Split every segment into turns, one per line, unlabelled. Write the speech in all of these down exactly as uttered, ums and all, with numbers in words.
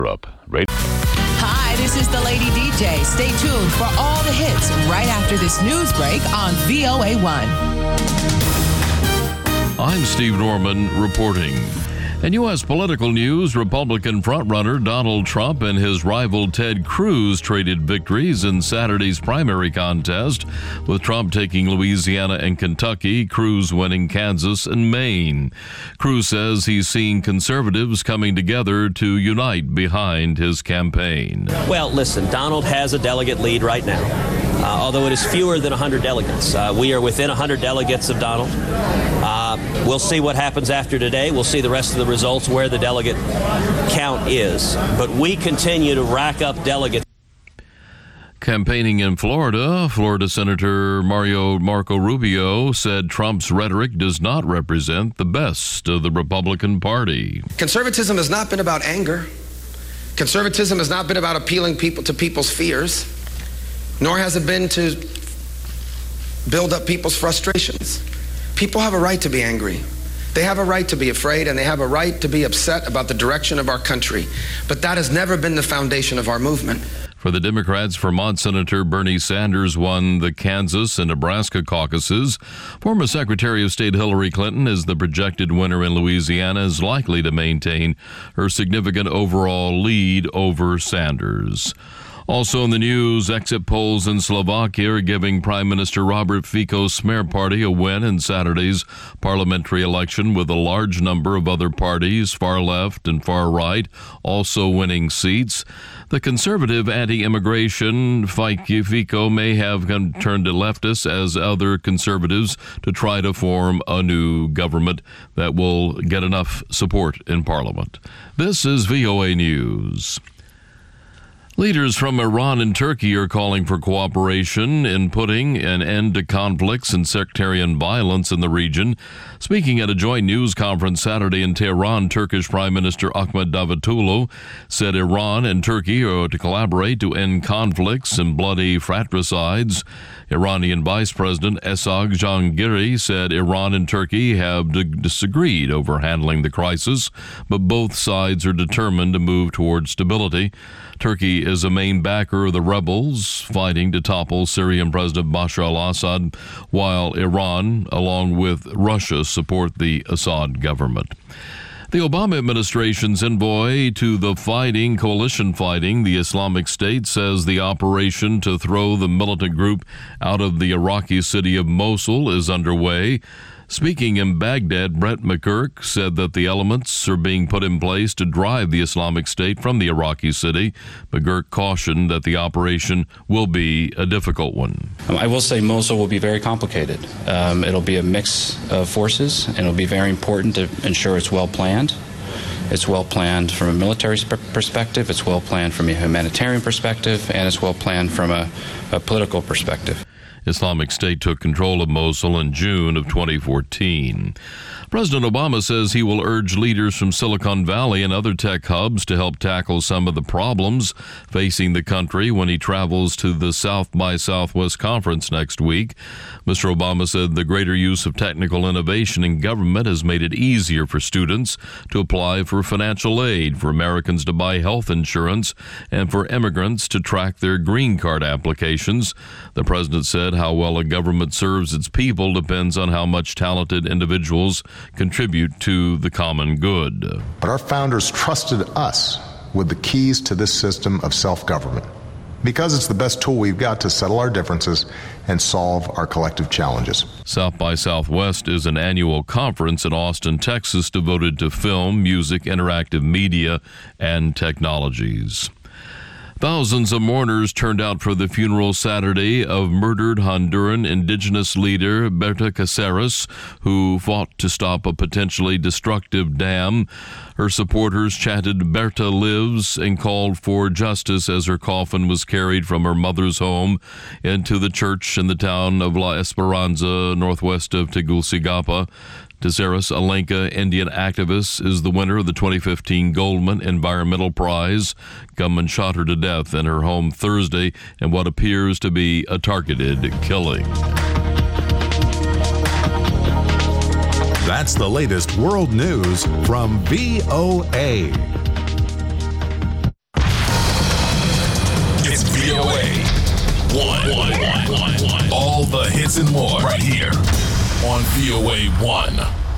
Up. Right.
Hi, this is the Lady D J. Stay tuned for all the hits right after this news break on V O A one.
I'm Steve Norman reporting. In U S political news, Republican frontrunner Donald Trump and his rival Ted Cruz traded victories in Saturday's primary contest, with Trump taking Louisiana and Kentucky, Cruz winning Kansas and Maine. Cruz says he's seeing conservatives coming together to unite behind his campaign.
Well, listen, Donald has a delegate lead right now, uh, although it is fewer than one hundred delegates. Uh, we are within one hundred delegates of Donald. Uh, we'll see what happens after today. We'll see the rest of the results where the delegate count is. But we continue to rack up delegates.
Campaigning in Florida, Florida Senator Mario Marco Rubio said Trump's rhetoric does not represent the best of the Republican Party.
Conservatism has not been about anger. Conservatism has not been about appealing people to people's fears, nor has it been to build up people's frustrations. People have a right to be angry. They have a right to be afraid, and they have a right to be upset about the direction of our country. But that has never been the foundation of our movement.
For the Democrats, Vermont Senator Bernie Sanders won the Kansas and Nebraska caucuses. Former Secretary of State Hillary Clinton is the projected winner in Louisiana, is likely to maintain her significant overall lead over Sanders. Also in the news, exit polls in Slovakia are giving Prime Minister Robert Fico's Smer party a win in Saturday's parliamentary election, with a large number of other parties, far left and far right, also winning seats. The conservative anti-immigration Fico may have turned to leftists as other conservatives to try to form a new government that will get enough support in Parliament. This is V O A News. Leaders from Iran and Turkey are calling for cooperation in putting an end to conflicts and sectarian violence in the region. Speaking at a joint news conference Saturday in Tehran, Turkish Prime Minister Ahmet Davutoglu said Iran and Turkey are to collaborate to end conflicts and bloody fratricides. Iranian Vice President Esad Jahangiri said Iran and Turkey have disagreed over handling the crisis, but both sides are determined to move toward stability. Turkey is a main backer of the rebels fighting to topple Syrian President Bashar al-Assad, while Iran, along with Russia, support the Assad government. The Obama administration's envoy to the fighting, coalition fighting, the Islamic State, says the operation to throw the militant group out of the Iraqi city of Mosul is underway. Speaking in Baghdad, Brett McGurk said that the elements are being put in place to drive the Islamic State from the Iraqi city. McGurk cautioned that the operation will be a difficult one.
I will say Mosul will be very complicated. Um, it'll be a mix of forces, and it'll be very important to ensure it's well planned. It's well planned from a military perspective, it's well planned from a humanitarian perspective, and it's well planned from a, a political perspective.
Islamic State took control of Mosul in June of twenty fourteen. President Obama says he will urge leaders from Silicon Valley and other tech hubs to help tackle some of the problems facing the country when he travels to the South by Southwest conference next week. Mister Obama said the greater use of technical innovation in government has made it easier for students to apply for financial aid, for Americans to buy health insurance, and for immigrants to track their green card applications. The president said how well a government serves its people depends on how much talented individuals contribute to the common good.
But our founders trusted us with the keys to this system of self-government because it's the best tool we've got to settle our differences and solve our collective challenges.
South by Southwest is an annual conference in Austin, Texas, devoted to film, music, interactive media, and technologies. Thousands of mourners turned out for the funeral Saturday of murdered Honduran indigenous leader Berta Cáceres, who fought to stop a potentially destructive dam. Her supporters chanted "Berta lives" and called for justice as her coffin was carried from her mother's home into the church in the town of La Esperanza, northwest of Tegucigalpa. Cáceres, a Lenca Indian activist, is the winner of the twenty fifteen Goldman Environmental Prize. Gunmen shot her to death in her home Thursday in what appears to be a targeted killing.
That's the latest world news from V O A.
All the hits and more right here on V O A one.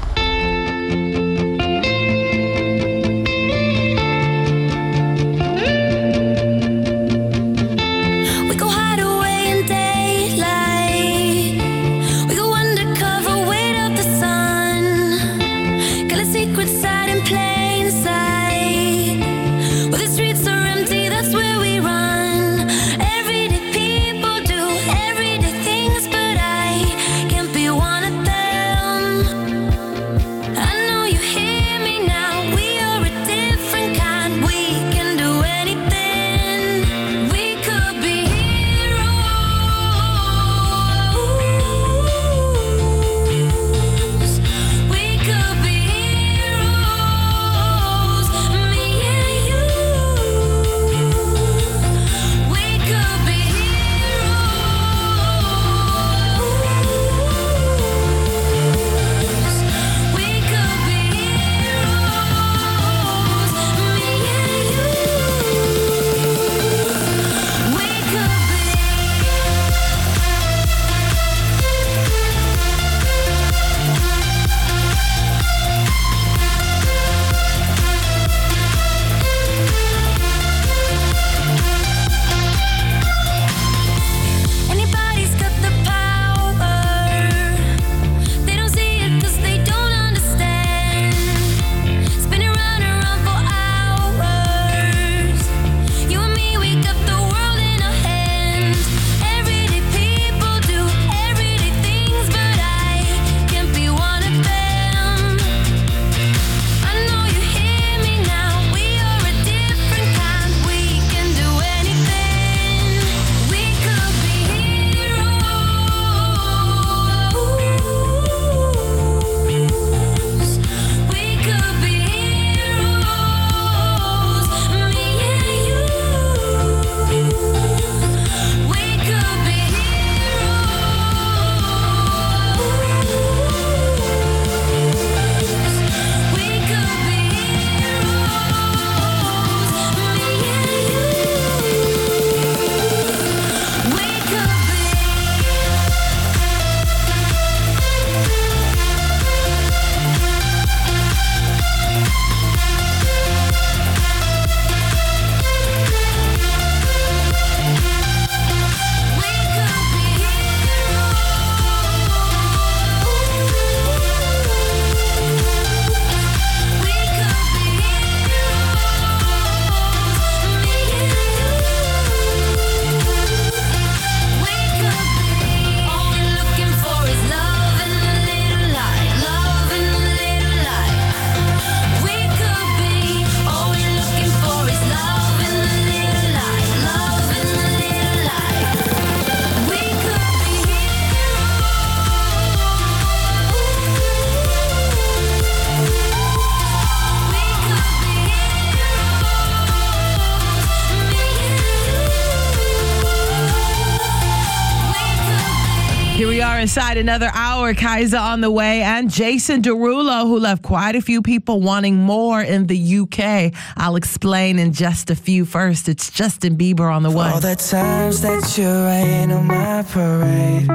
Here we are inside another hour. Kaiser on the way, and Jason Derulo, who left quite a few people wanting more in the U K. I'll explain in just a few. First, it's Justin Bieber on the way.
All the times that you rain on my parade,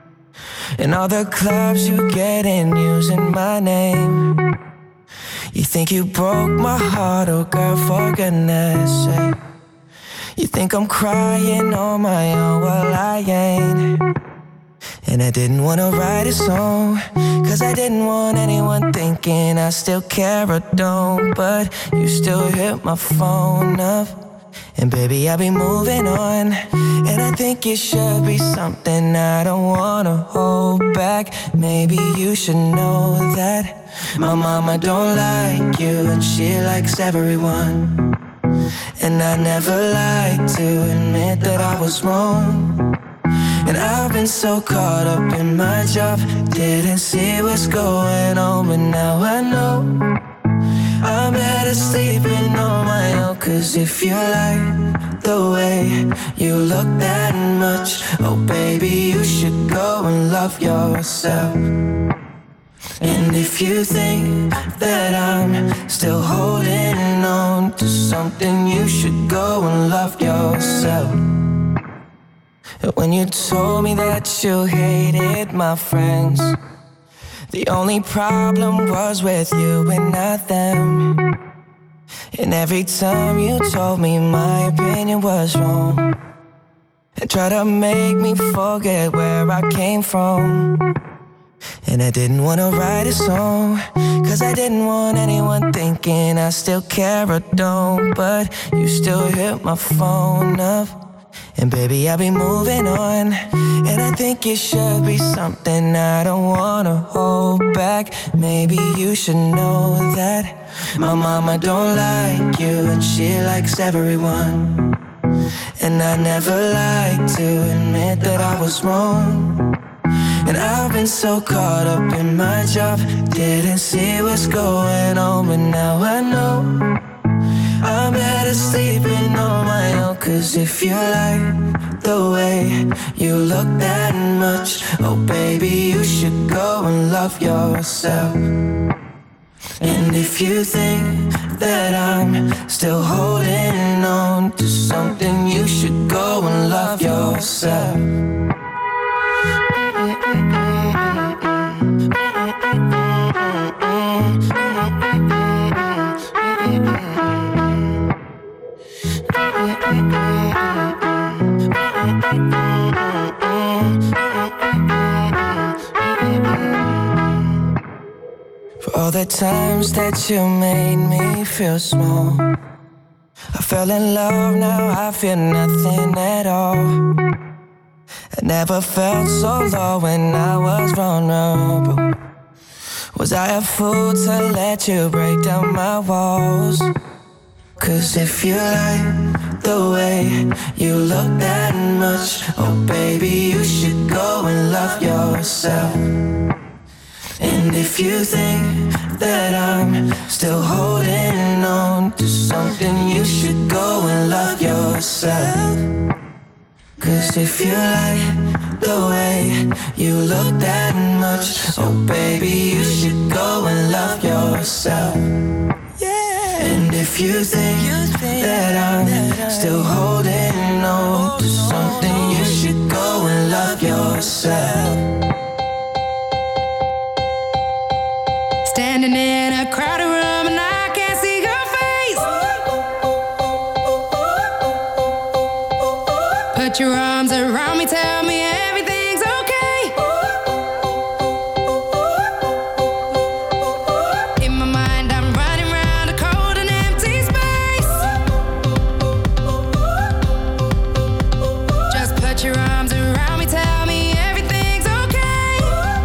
and all the clubs you get in using my name. You think you broke my heart, oh girl, for goodness sake. You think I'm crying on my own, well I ain't. And I didn't want to write a song, cause I didn't want anyone thinking I still care or don't. But you still hit my phone up, and baby I'll be moving on. And I think it should be something I don't want to hold back. Maybe you should know that my mama don't like you, and she likes everyone. And I never like to admit that I was wrong. And I've been so caught up in my job, didn't see what's going on. But now I know I'm better sleeping on my own. Cause if you like the way you look that much, oh baby, you should go and love yourself. And if you think that I'm still holding on to something, you should go and love yourself. When you told me that you hated my friends, the only problem was with you and not them. And every time you told me my opinion was wrong, and tried to make me forget where I came from. And I didn't want to write a song, cause I didn't want anyone thinking I still care or don't. But you still hit my phone up, and baby, I'll be moving on. And I think it should be something I don't wanna hold back. Maybe you should know that my mama don't like you, and she likes everyone. And I never like to admit that I was wrong. And I've been so caught up in my job, didn't see what's going on. But now I know I'm better sleeping on my own. Cause if you like the way you look that much, oh baby, you should go and love yourself. And if you think that I'm still holding on to something, you should go and love yourself. For all the times that you made me feel small, I fell in love, now I feel nothing at all. I never felt so low when I was vulnerable. Was I a fool to let you break down my walls? Cause if you like the way you look that much, oh baby, you should go and love yourself. And if you think that I'm still holding on to something, you should go and love yourself. Cause if you like the way you look that much, oh baby, you should go and love yourself. And if you think that I'm still holding on to something, you should go and love yourself.
Standing in a crowded room and I can't see your face. Put your arms around me, tell me everything's okay. In my mind I'm running round a cold and empty space. Just put your arms around me, tell me everything's okay.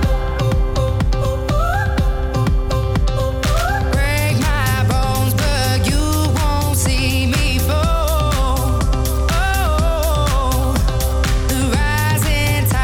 Break my bones, but you won't see me fall. Oh, the rising tide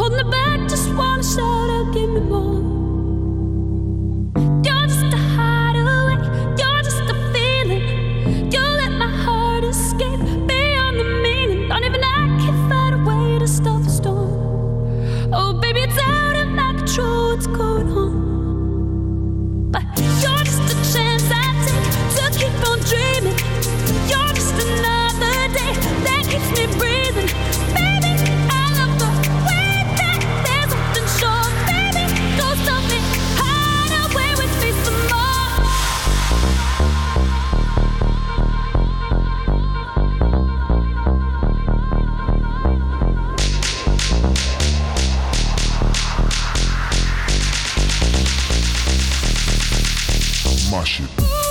holding it back, just wanna shout out, give me more. You're just a hideaway, you're just a feeling. You let my heart escape beyond the meaning. Don't even I can find a way to stop the storm. Oh baby, it's out of my control, what's going on? But you're just a chance I take to keep on dreaming. You're just another day that keeps me breathing. Baby, I love the way that there's something sure. Baby, don't stop me, hide away with me some more.
My shit.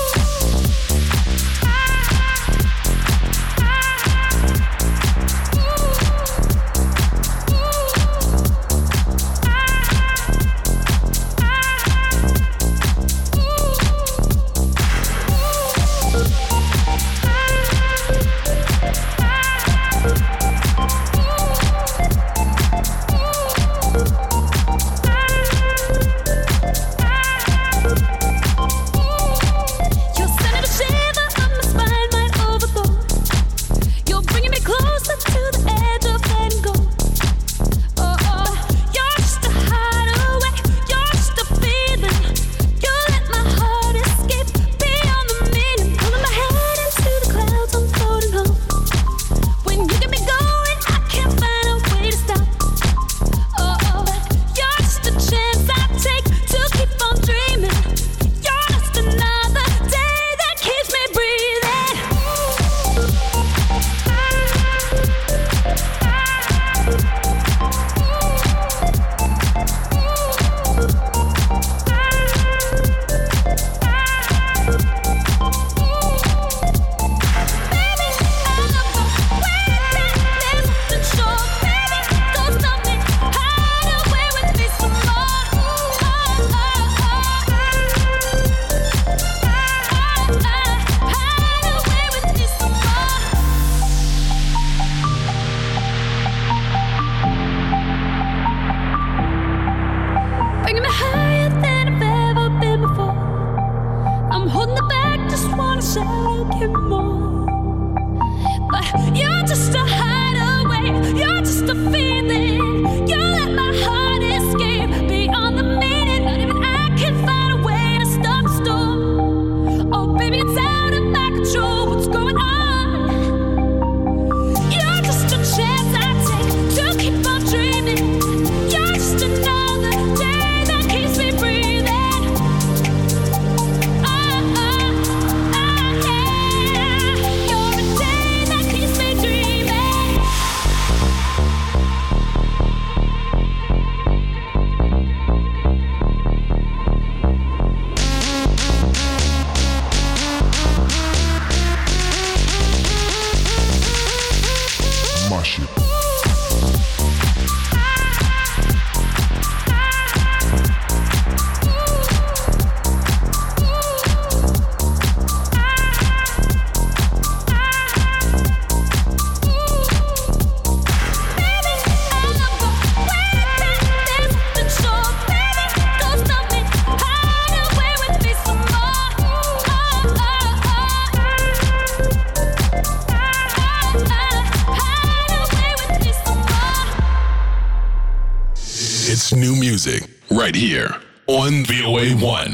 It's new music right here on V O A one.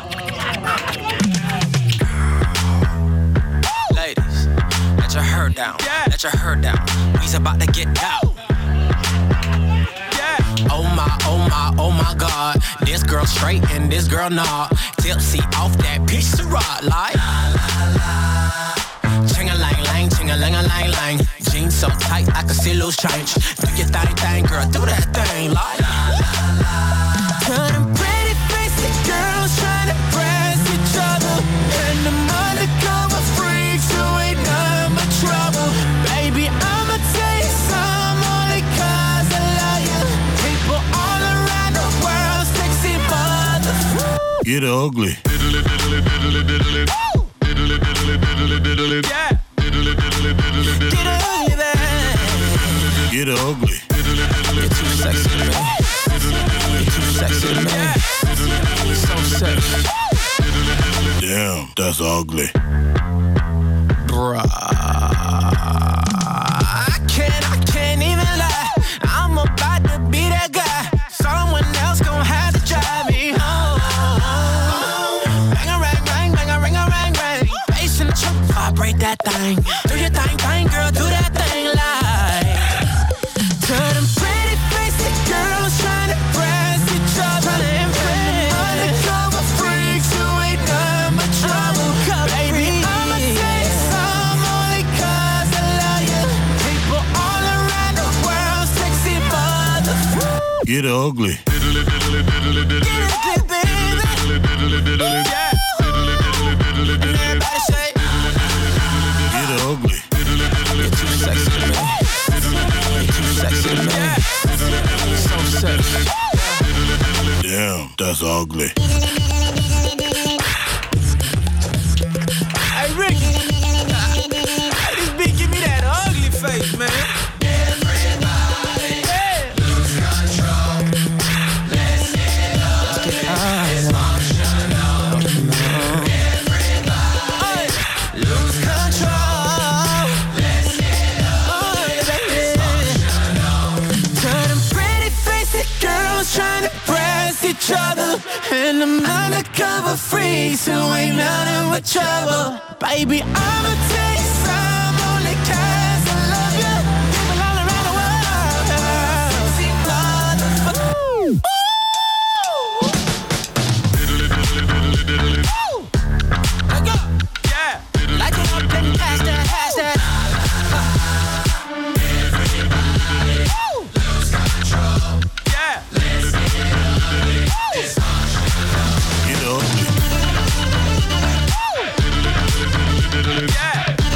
Ladies, let your hair down. Yeah. Let your hair down. We's about to get out. Yeah. Oh my, oh my, oh my God. This girl straight and this girl not. Tipsy off that piece of rock like. Ching-a-lang-lang, ching-a-lang-a-lang-lang. Jeans so tight I can see loose change. Do your thing, thing, girl, do that thing like. Turning pretty faces, girls trying to press each other. And the undercover freaks who ain't none but trouble. Baby, I'ma tell you some only cause I love you. People all around the world, sexy mother.
Get ugly.
Diddly, diddly, diddly, diddly. Diddly, diddly, diddly, diddly. Yeah. Diddly, diddly, diddly, diddly. Get ugly, man.
Get ugly.
Diddly, diddly, You're too sexy to me. You're too sexy to me. So sexy.
Damn, that's ugly.
Bruh. I can't, I can't even lie. I'm about to be that guy. Someone else gon' have to drive me home. Bang a rang, rang, bang a ring a rang, rang. Bass in the trunk, vibrate that thing. Do your thing, thing, girl, do that thing like. To them pretty basic girls trying to press each other and impress. Undercover freaks who ain't done but trouble. Baby, I'ma say some only cause I love you. People all around the world, sexy motherfucker.
Get ugly.
Get ugly, baby. Yeah. Everybody say,
Get ugly.
you're too sexy to me. You're too sexy to me. So sexy.
Damn, that's ugly.
Hey, Ricky. Hey, this beat give me that ugly face, man. Everybody, yeah. Lose control. Let's get dysfunctional. Everybody, lose control. Let's get dysfunctional. To them pretty faced girls trying to press each other, and them undercover freaks who ain't nothing but trouble. Baby, I'ma tell you some only cause I love you. People all around the world. Sexy motherfucker. Ooh. Let go. Yeah. Like it up and pass that, pass that. Everybody, lose control. Yeah. Let's get ugly. Dysfunctional.
Get ugly.
Yeah.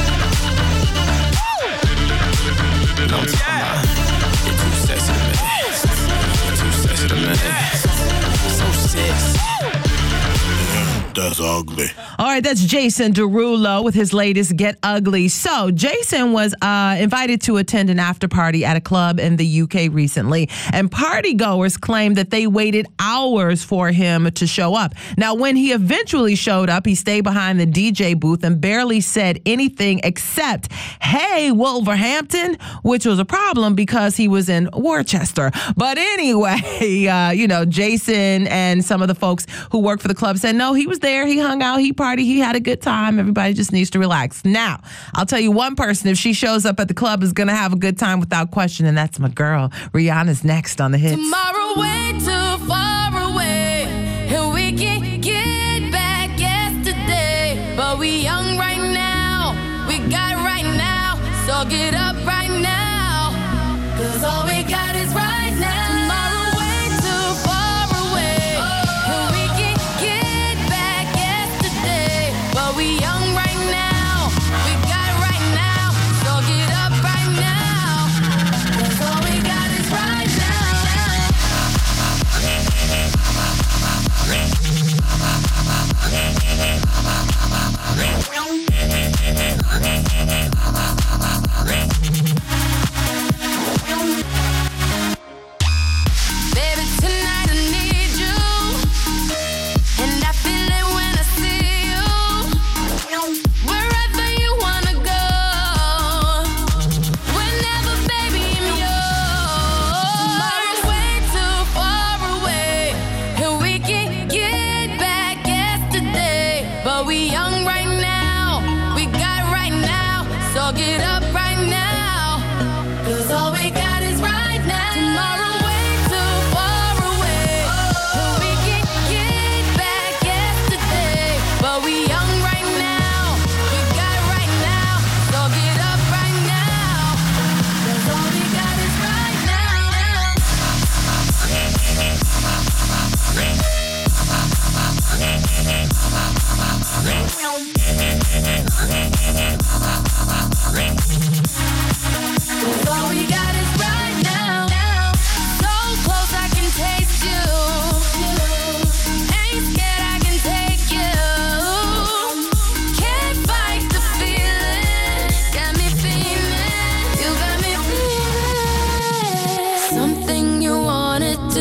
No, yeah. You're too sexy to me. You're too sexy to me. So sexy.
Damn, that's ugly.
All right, that's Jason Derulo with his latest Get Ugly. So Jason was uh, invited to attend an after party at a club in the U K recently, and party goers claimed that they waited hours for him to show up. Now, when he eventually showed up, he stayed behind the D J booth and barely said anything except, "Hey, Wolverhampton," which was a problem because he was in Worcester. But anyway, uh, you know, Jason and some of the folks who work for the club said, no, he was there. He hung out. He partied. He had a good time. Everybody just needs to relax. Now, I'll tell you one person, if she shows up at the club, is going to have a good time without question, and that's my girl. Rihanna's next on the hits.
Tomorrow way too far away, and we can get back yesterday. But we young right now, we got right now, so get up right now, 'cause all we got is right now. Tomorrow way too far away, and we can get back yesterday. But we young right now, we got right now, so get up right now, 'cause all we got is right now. Baby, tonight I need you, and I feel it when I see you. Wherever you wanna go, whenever, baby, I'm yours. Tomorrow's way too far away, and we can get back yesterday. But we young right now, we got right now, so get up right now, 'cause all we got is right now. Tomorrow way too far away, and we can get back yesterday. But we young right now, we got right now, so get up right now, 'cause all we got is right now. All we got is right now. So close I can taste you. Ain't scared I can take you. Can't fight the feeling. Got me feeling. You got me feeling. Something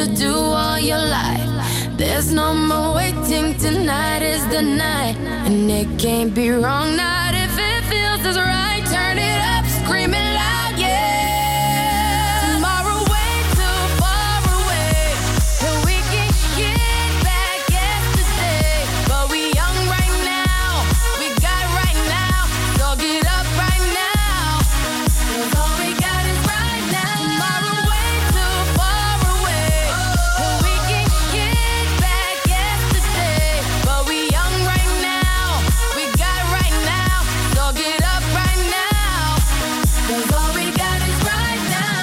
to do all your life. There's no more waiting, tonight is the night. And it can't be wrong, not if it feels as right. Turn it up, screaming loud, yeah. Tomorrow way too far away, and we can get back yesterday. But we young right now, we got right now, so get up right now, 'cause all we got is right now. Tomorrow way too far away, and we can get back yesterday. But we young right now, we got right now, so get up right now, 'cause all we got is right now.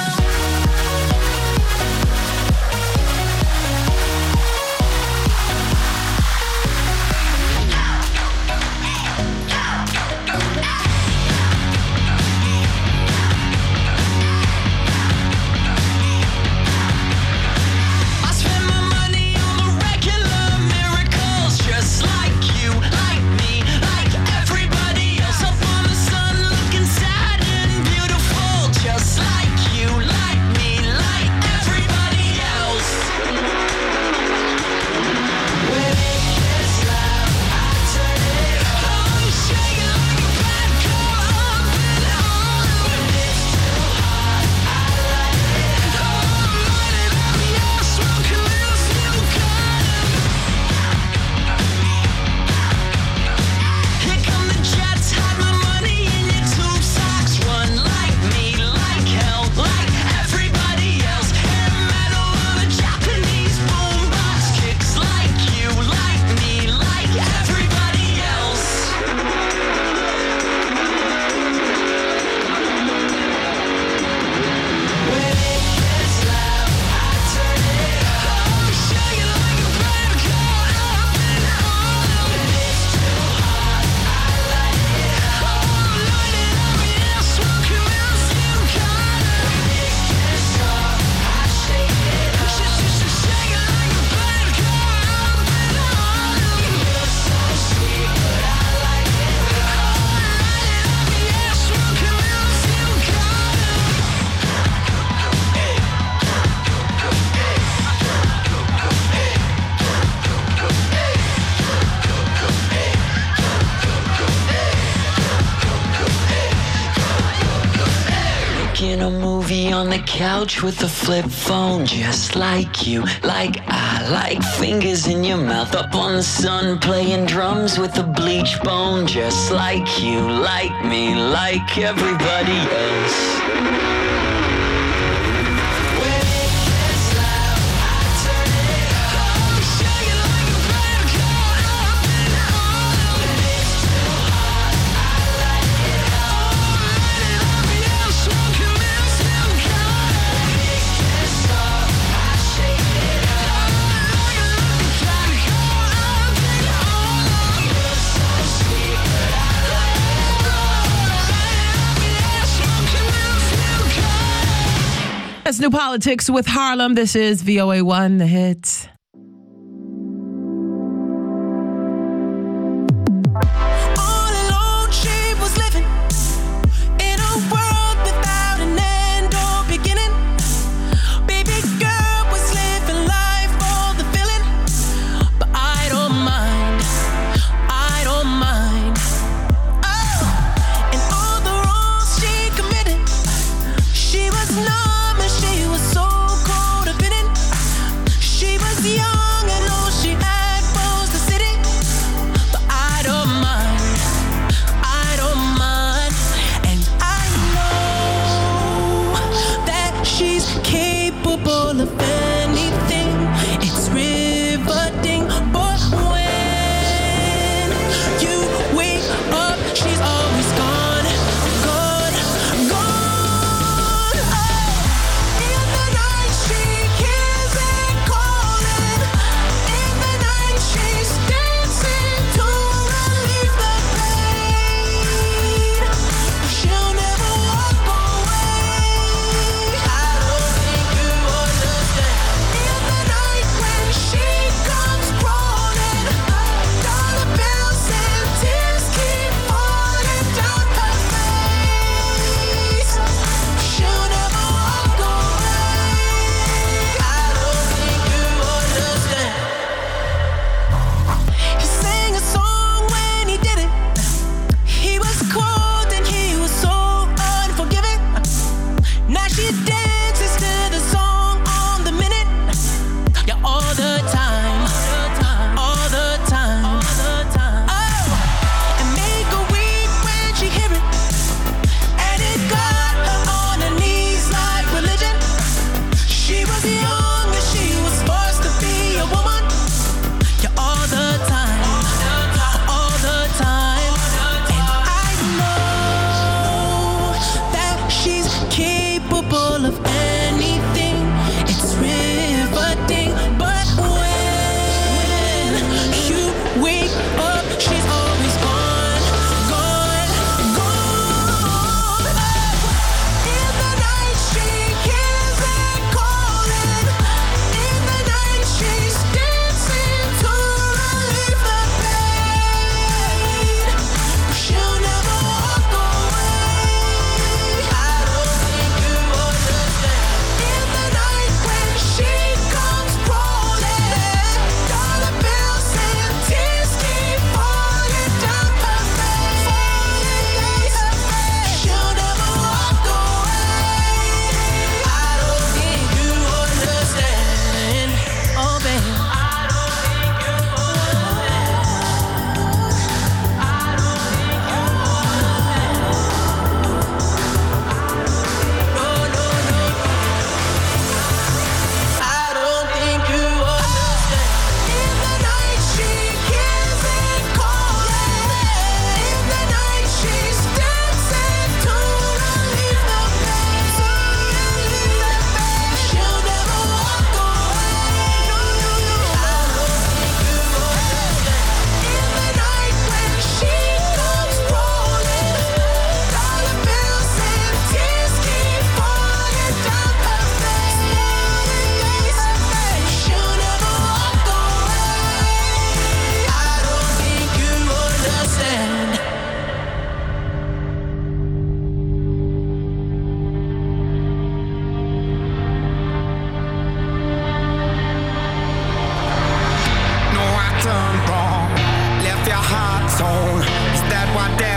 I spend my money on the regular miracles, just like you, like me, like everybody else. Up on the sun, looking sad and beautiful, just like you, like me, like everybody else. When it gets loud, I turn it up. I'm shaking like a bad girl, up and on. When it's too hot, I light it up. I'm lighting up, yeah, smoking this new gun. Here come the jets, hide my money in your tube socks. Run like me, like hell, like everybody else. Hair metal on a Japanese boombox. Kicks like you, like me, like everybody else. When it gets loud, I turn it up. I'm shaking like a bad girl, up and on. When it's too hot, I light it up. I'm lighting up, yeah, smoking this new gun. When it gets dark, I shake it up. Shake it like a bad girl, up and on. You're so sweet, but I like it rough. I'm lighting up, yeah, smoking this new gun. Making a movie on the couch with a flip phone, just like you, like I, like fingers in your mouth. Up on the sun, playing drums with a bleach bone, just like you, like me, like everybody else. When it gets loud, I turn it up. I'm shaking like a bad girl, up and on. When it's too hot, I light it up. I'm lighting up, yeah, smoking this new gun. When it gets dark, I shake it up. Like a bad girl, up and on. You're so sweet, but I like it rough. I'm lighting up, yeah, smoking this new gun.
That's New Politics with Harlem. This is V O A one, The Hits.
All alone, she was living in a world without an end or beginning. Baby girl was living life for the feeling, but I don't mind, I don't mind. Oh, and all the wrongs she committed, she was numb and she was so codependent. She was young.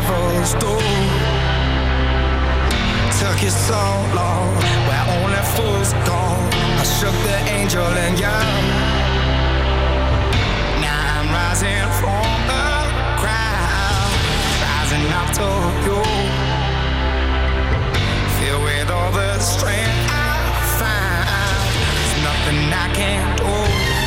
devils do. Took you so long, where only fools go. I shook the angel and young. Now I'm rising from the crowd, rising up to you. Filled with all the strength I find, there's nothing I can't do.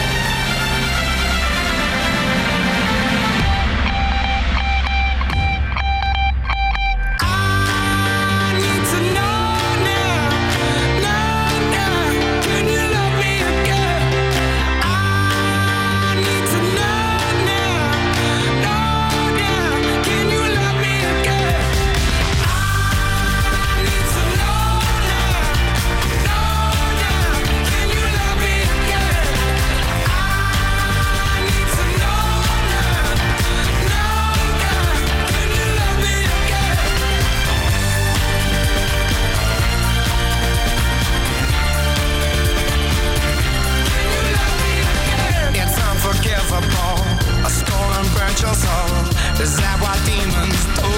Is that what demons do?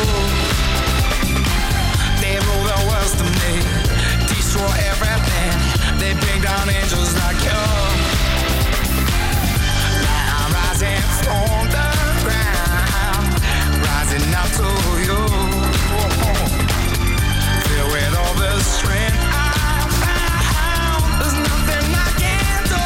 They rule the world to me, destroy everything. They bring down angels like you. Now I'm rising from the ground, rising up to you. Filled with all the strength I found, there's nothing I can't do.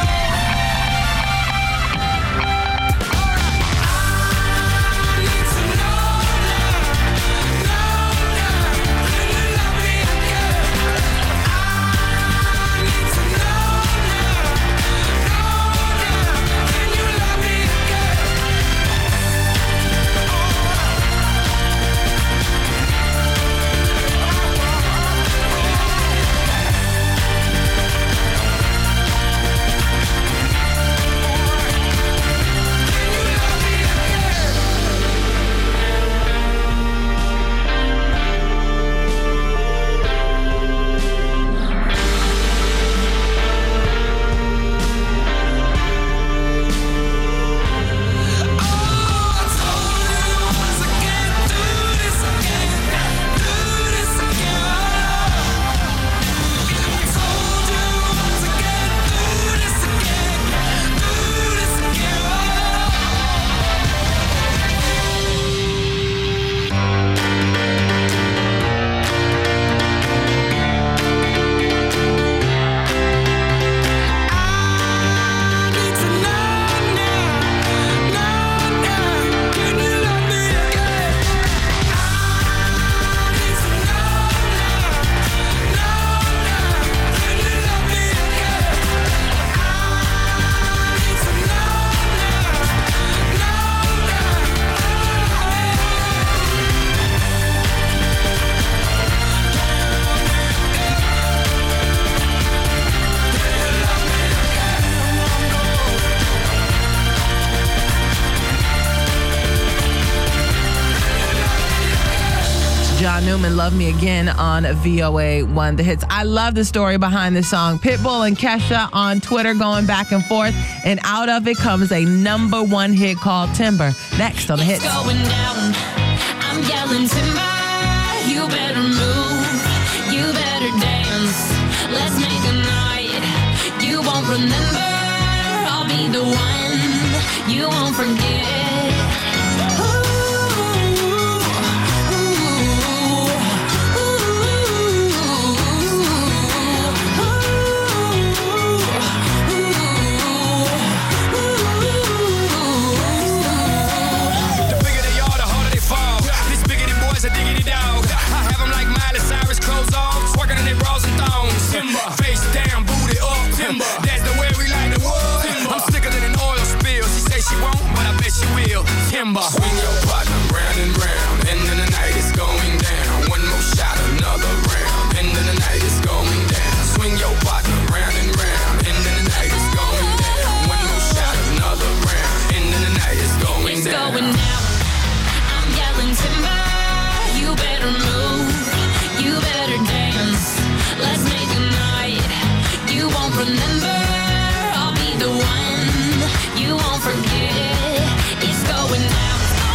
John Newman, Love Me Again on V O A one The Hits. I love the story behind this song. Pitbull and Kesha on Twitter going back and forth, and out of it comes a number one hit called Timber. Next on The Hits.
It's going down. I'm yelling timber. You better move. You better dance. Let's make a night you won't remember. I'll be the one you won't forget.
Face down, booty up, timber. That's the way we like the world. I'm sicker than an oil spill. She say she won't, but I bet she will. Timber. Swing your partner round and round. End of the night is going down. One more shot, another round. End of the night is going down. Swing your partner round and round. End of the night is going down. One more shot, another round. End of the night is going
it's
down.
It's going down. I'm yelling timber. You better move. You better dance. Let's make a night you won't remember. I'll be the one you won't forget. It's going down.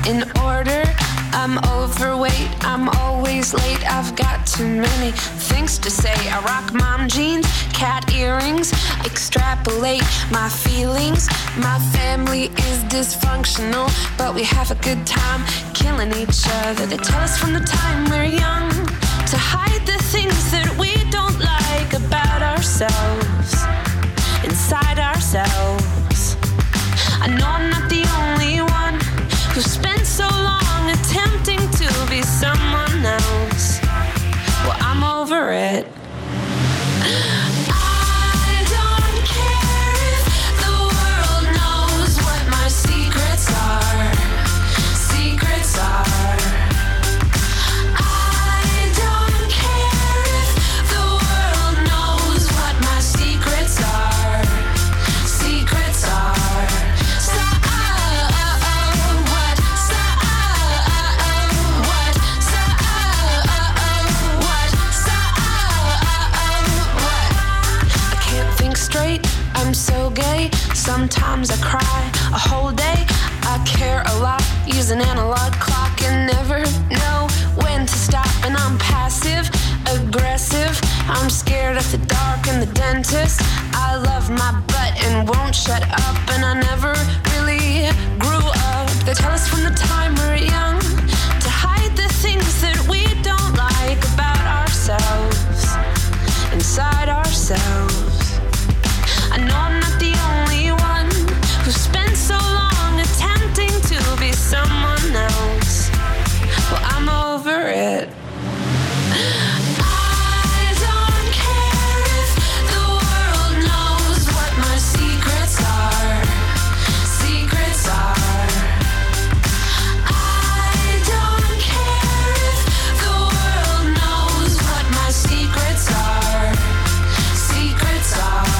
in order. I'm overweight, I'm always late. I've got too many things to say. I rock mom jeans, cat earrings, extrapolate my feelings. My family is dysfunctional, but we have a good time killing each other. They tell us from the time we're young to hide the things that we don't like about ourselves, inside ourselves. I know I'm not the only one who spent so long attempting to be someone else. Well, I'm over it. I don't care if the world knows what my secrets are. Secrets are. I don't care if the world knows what my secrets are. Secrets are. So straight, I'm so gay. Sometimes I cry a whole day. I care a lot, use an analog clock and never know when to stop. And I'm passive, aggressive. I'm scared of the dark and the dentist. I love my butt and won't shut up. And I never really grew up. They tell us from the time we're young to hide the things that we don't like about ourselves, inside ourselves. I know I'm not the only one who spent so long attempting to be someone else. Well, I'm over it. I don't care if the world knows what my secrets are. Secrets are. I don't care if the world knows what my secrets are. Secrets are.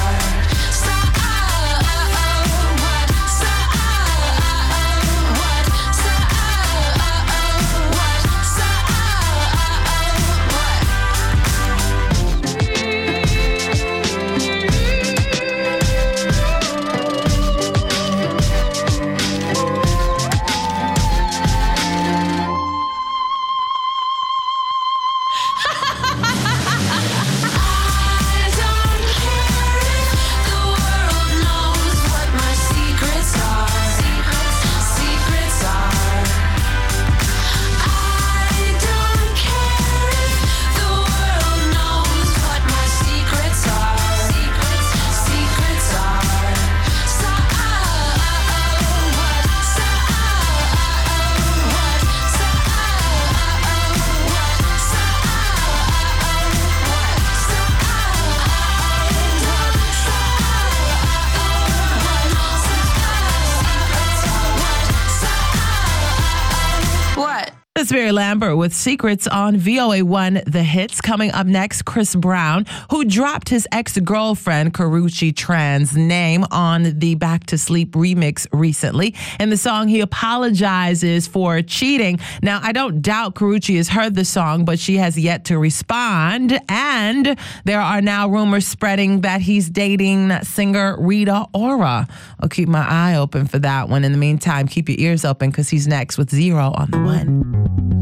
It's Mary Lambert with Secrets on V O A one The Hits. Coming up next, Chris Brown, who dropped his ex-girlfriend Karrueche Tran's name on the Back to Sleep remix recently. In the song, he apologizes for cheating. Now, I don't doubt Karrueche has heard the song, but she has yet to respond. And there are now rumors spreading that he's dating singer Rita Ora. I'll keep my eye open for that one. In the meantime, keep your ears open because he's next with Zero on the One.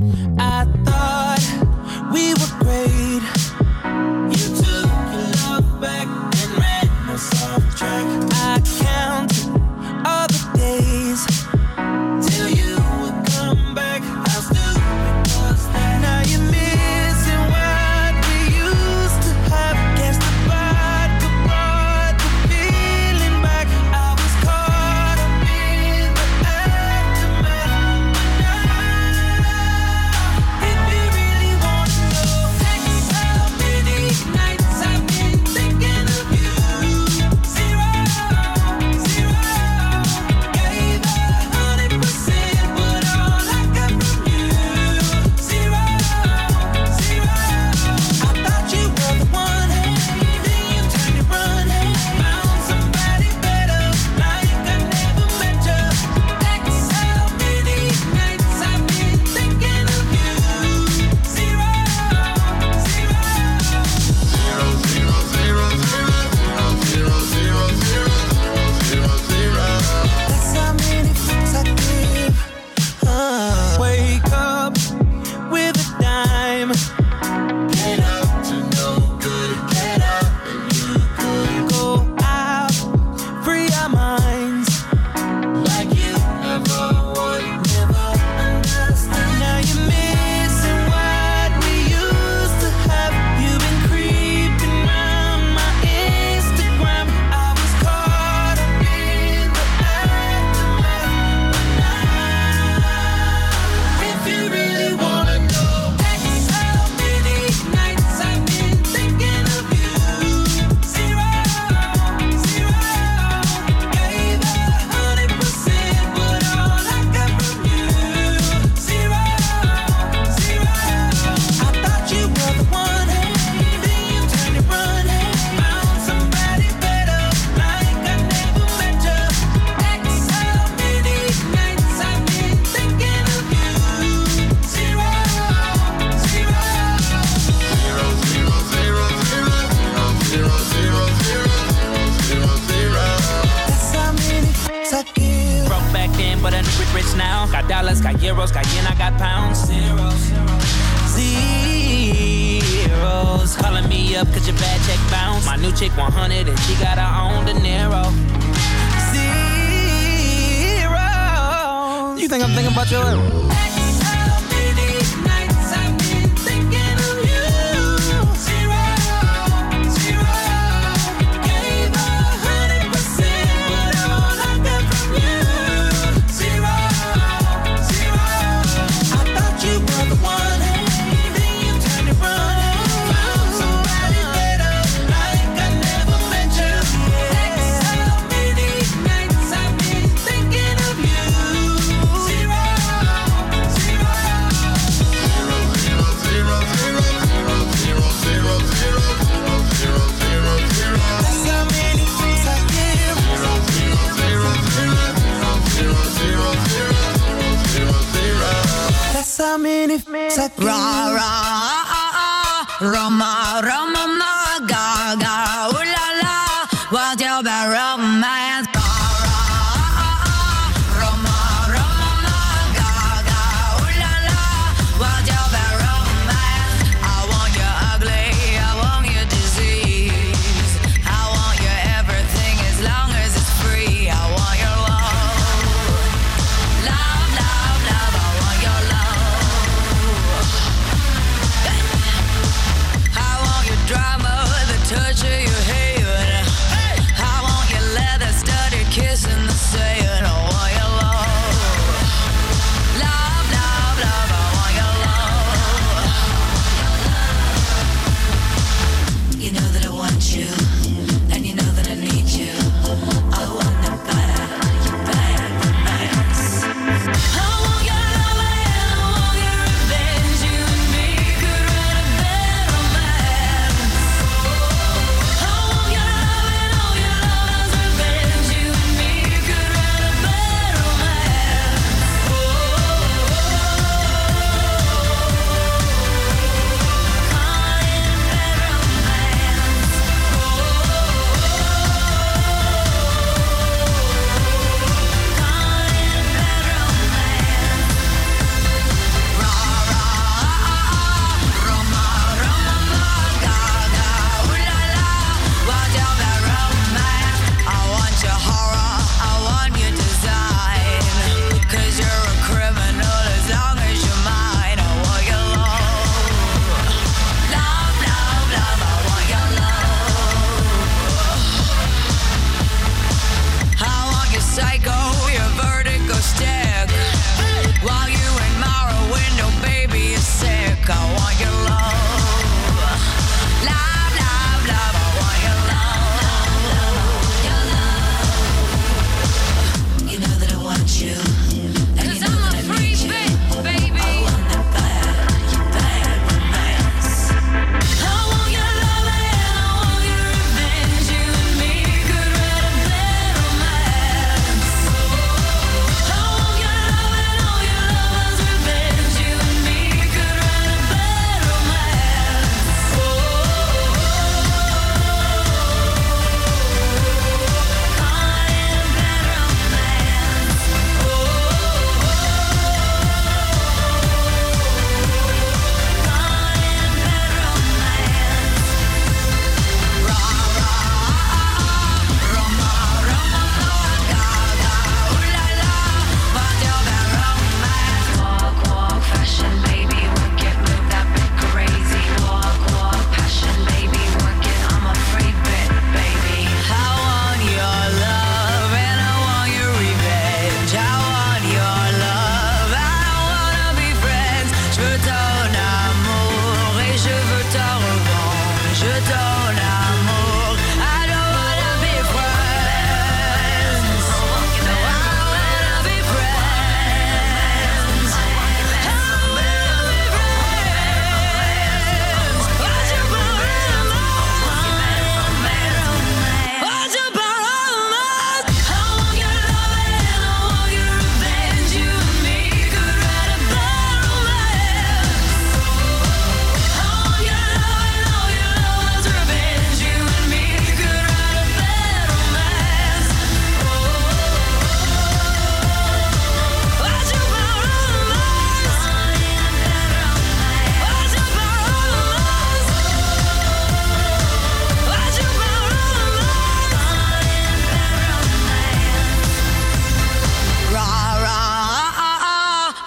I thought we were great. You took your love back and ran us off track. I counted all the days till you would come back. How stupid was that? Now you're missing what we used to have. Guess the vodka brought the feeling back. I was caught up in the aftermath, but now dollars, got euros, got yen, I got pounds. Zeros, zeros. Calling me up cause your bad check bounce. My new chick one hundred and she got her own De Niro. Zero. You think I'm thinking about your...
How many f- Ra ra Roma Roma ma ga ga ooh la la what's your bad romance ga ra Roma Roma ma ga ga ooh la la what's your bad romance I want you ugly I want you disease I want you everything as long as it's free I want your love love love love I want your love drama, the touch of your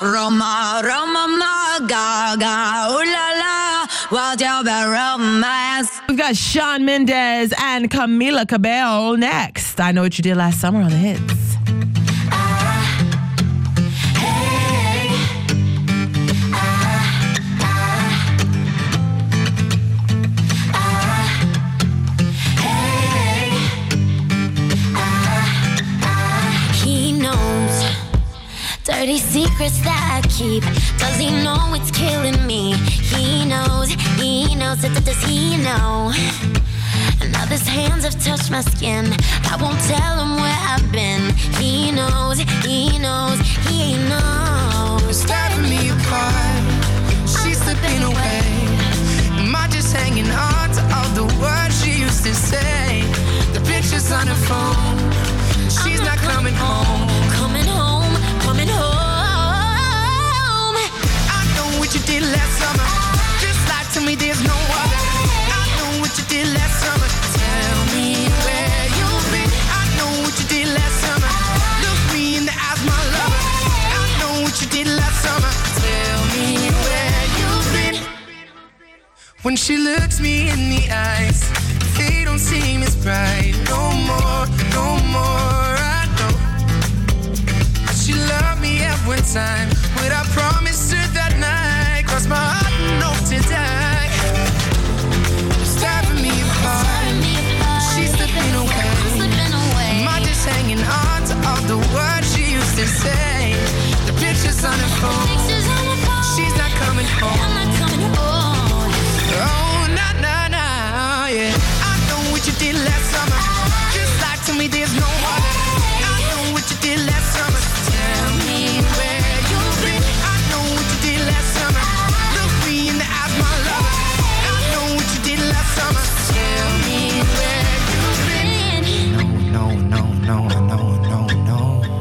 Roma, Roma, ma, gaga, ooh la la, what's your bad romance?
We've got Shawn Mendes and Camila Cabello next. I Know What You Did Last Summer on the hits.
Dirty secrets that I keep. Does he know it's killing me? He knows, he knows, does he know? Now his hands have touched my skin. I won't tell him where I've been. He knows, he knows, he knows.
Tearing me apart, she's slipping away. Am I just hanging on to all the words she used to say? The pictures on her phone, she's not coming home.
Coming home, coming home.
I know what you did last summer. Just lie to me, there's no other. I know what you did last summer. Tell me where you've been. I know what you did last summer. Look me in the eyes, my lover. I know what you did last summer. Tell me where you've been. When she looks me in the eyes, they don't seem as bright. No more, no more. I know she loved me every time. But I promised her that night, cross my heart and hope to die. It's tearing me apart. She's slipping away. Am I just hanging on to all the words she used to say? The pictures on her phone, she's not coming home. Oh, nah, nah, nah, yeah. I know what you did last summer. Just lie to me, there's no other. I know what you did last summer. Tell me where you've been. I know what you did last summer. Look me in the eyes, my lover. I know what you did last summer. Tell me where you've been. No, no, no, no, no, no.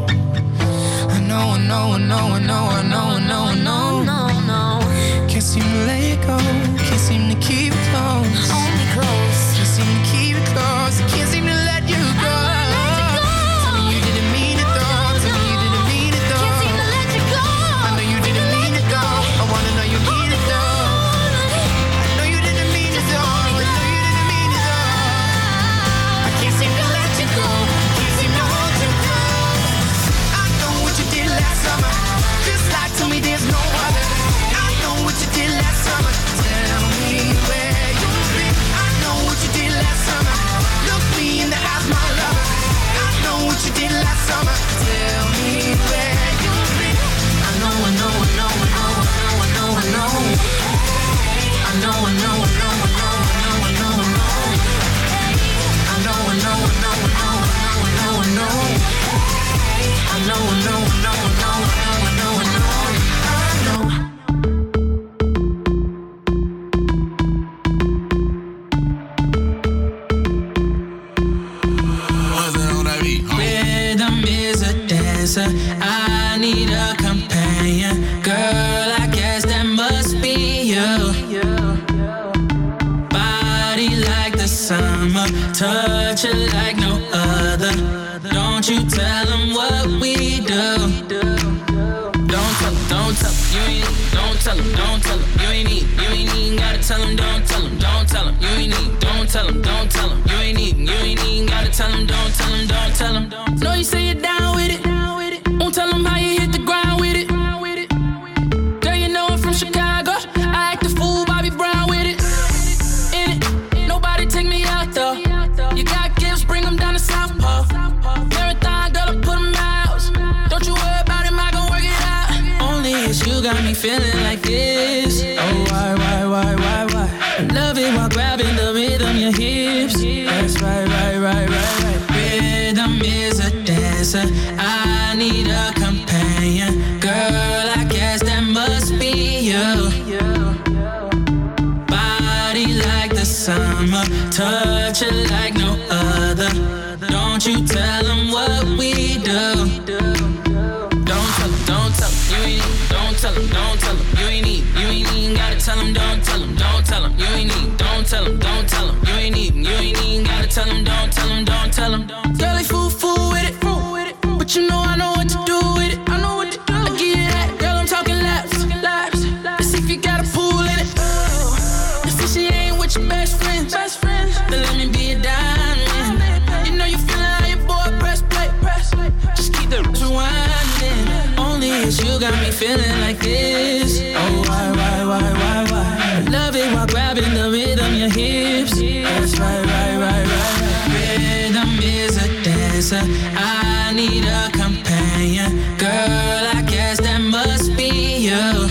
I know, I know, I know, I know, I know, I know, I know, no, no. Can't seem to let it go. Can't seem to keep it close. Hold me close. Can't seem to keep it close. I can't seem to let you go. Tell me you didn't mean it though. Tell me you didn't mean it though. Can't seem to let you go. I know you didn't mean it though. I wanna know you mean it though. I know you didn't mean it though. I know you didn't mean it though. I can't seem to let you go. Can't seem to hold you close. I know what you did last summer. Just lie to me, there's no other. I know what you did last summer. Tell me where you've been. I know what you did last summer. Look me in the eyes, my lover. I know what you did last summer. Tell me where you've been. I know, I know, I know, I know, I know, I know, I know. I know, I know, I know, I know, I know, I know, I know. I know, I know, I know, I know, I know, I know, I know. I know, I know, I know, I know, I know, I know, I know.
Rhythm is a dancer. I need a companion. Girl, I guess that must be you. Body like the summer, touch it like no other. Don't you tell them what we do. Don't tell them, don't tell them, you ain't need. Don't tell them, don't tell them, you ain't need. You ain't even gotta tell them, don't tell them, don't tell them, you ain't need. Don't tell them, don't tell them, you ain't even, you ain't even gotta tell them, don't tell them, don't tell them. Know you say you're down with it. Won't tell them how you hit the ground with it. Girl, you know I'm from Chicago. I act a fool, Bobby Brown with it. In it, nobody take me out though. You got gifts, bring them down to South Pole. Marathon, girl, I put them out. Don't you worry about him, I gon' work it out. Only it's you got me feeling like this. Oh, why, why, why, why, why? I love it while grabbing the rhythm, your hips. That's right, right, right, right, right. Rhythm is a dancer. I need a companion. Girl, I guess that must be you. Body like the summer, touch it like no other. Don't you tell them what we do. Don't tell them, don't tell them, you ain't need. Don't tell them, don't tell them, you ain't need. You ain't even gotta tell them, don't tell them, don't tell them, you ain't need. Don't tell them, don't tell them, you ain't even, you ain't even gotta tell them, don't tell them, don't tell them. Girl, they fool, fool with it, but you know I know what to do with it. I know what to do. I give you that, girl, I'm talking. like this? Oh, why, why, why, why, why? I love it while grabbing the rhythm, your hips. That's right, right, right, right, right. Rhythm is a dancer. I need a companion. Girl, I guess that must be you.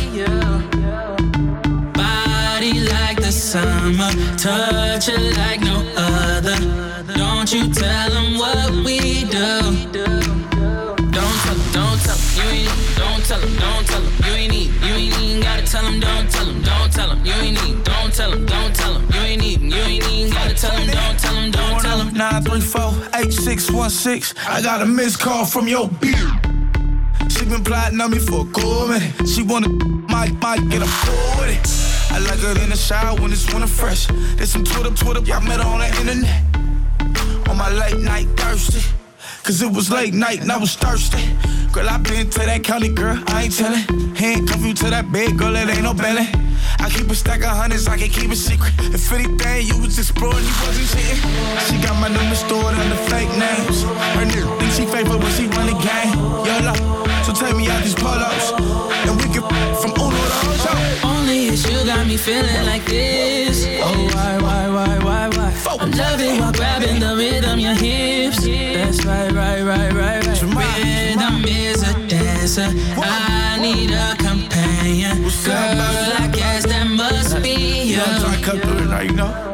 Body like the summer, touch it like no other. Don't you tell them what we do. Don't tell them, don't tell them, you ain't need. Don't tell them, don't tell them, you ain't need. You ain't even gotta tell them, don't tell them, don't tell them, you ain't need. Don't tell them, don't tell them, you ain't need. You ain't even gotta tell them, don't tell them, don't tell them.
nine three four, eight six one six. I got a missed call from your beard. She been plotting on me for a cool minute. She wanna might, might get a pull with it. I like her in the shower when it's winter fresh. There's some Twitter, Twitter, I met her on the internet. On my late night thirsty. Cause it was late night and I was thirsty. Girl, I been to that county, girl, I ain't tellin'. Handcuff you to that bed, girl, it ain't no belly. I keep a stack of hundreds, I can't keep a secret. If anything, you was exploring, you wasn't cheating. She got my number stored under fake names. Her nigga think she fake, but when she run the game, YOLO. So take me out these pull-ups, and we can from Uno to Ocho.
Only it's you got me feeling like this. Oh, why, why, why, why, why? I love it while grabbing the rhythm, your hips. That's right, right, right, right, right. Rhythm is a dancer. I need a companion. Girl, I guess that must be you.
Yeah, I cut through it now, you know.